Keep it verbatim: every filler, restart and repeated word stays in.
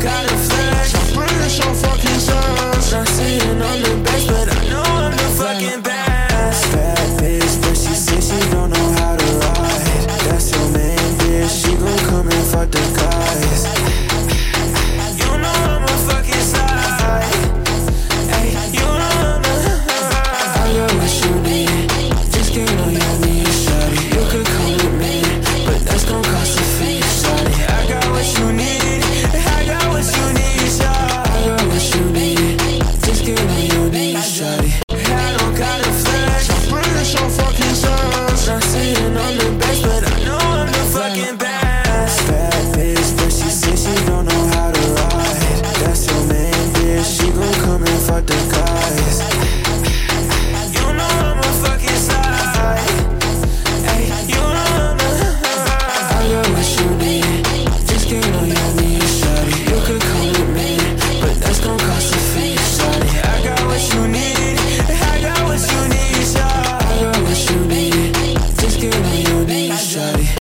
don't gotta flex. I'm British on fucking shows. Not saying I'm the best, but I know I'm the fucking best. Bad bitch, but she says she don't know how to ride. That's your main bitch, she gon' come and fuck the guys. You know I'm a fucking slide. Ay, you know I'm a I got what you need, just get on your knees, shawty. You could come with me, but that's gon' cost a fee, shawty. I got what you need, I got what you need, shawty. I got what you need, just get on your knees, shawty. I don't gotta flex. I'm British on fucking shows. Not saying I'm the best, but I know I'm the fucking best. Bad bitch, but she says she don't know how to ride. That's your main bitch, she gon' come and fuck the guys. You know I'm a fucking slide. Ay, you know I'm a I got what you need, just get on your knees, shawty. You could come with me, but that's gon' cost a fee, shawty. I got what you need, I got what you need, I shawty. got what you need, just get on your knees, shawty.